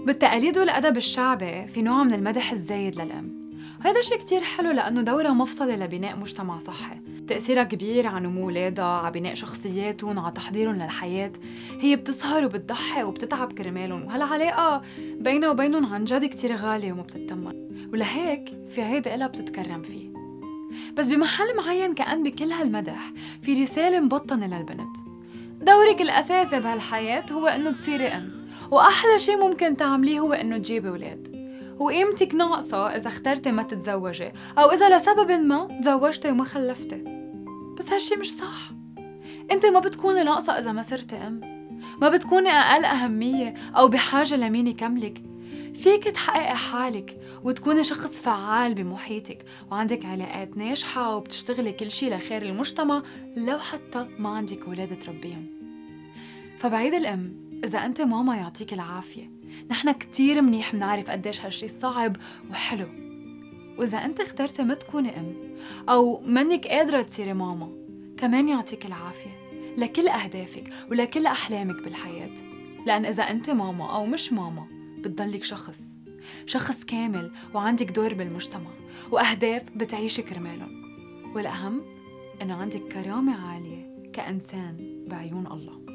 بالتقاليد والأدب الشعبي في نوع من المدح الزايد للأم، وهذا شيء كتير حلو لأنه دورها مفصلي لبناء مجتمع صحي. تأثيرها كبير على نمو ولادها، على بناء شخصياتهم، على تحضيرهم للحياة. هي بتسهر وبتضحي وبتتعب كرمالهم، وهالعلاقة بينها وبينهم عن جد كتير غالية وما بتتمن، ولهيك في عيد إلها بتتكرم فيه. بس بمحل معين كأن بكل هالمدح في رسالة مبطنة للبنت: دورك الأساسي بهالحياة هو إنه تصيري أم، وأحلى شي ممكن تعمليه هو إنه تجيبي ولاد. وقيمتك ناقصة إذا اخترتي ما تتزوجي، أو إذا لسبب ما تزوجتي وما خلفتي. بس هالشي مش صح. أنت ما بتكوني ناقصة إذا ما صرتي أم، ما بتكوني أقل أهمية أو بحاجة لمين يكملك. فيك تحققي حالك وتكوني شخص فعال بمحيطك، وعندك علاقات ناجحة وبتشتغلي كل شي لخير المجتمع، لو حتى ما عندك ولاد تربيهم. فبعيد الأم، إذا أنت ماما يعطيك العافية، نحن كتير منيح منعرف قديش هالشي صعب وحلو. وإذا أنت اخترتي ما تكوني أم أو منك قادرة تصيري ماما، كمان يعطيك العافية لكل أهدافك ولكل أحلامك بالحياة. لأن إذا أنت ماما أو مش ماما، بتضلك شخص كامل، وعندك دور بالمجتمع وأهداف بتعيشي كرمالهم. والأهم إنه عندك كرامة عالية كإنسان بعيون الله.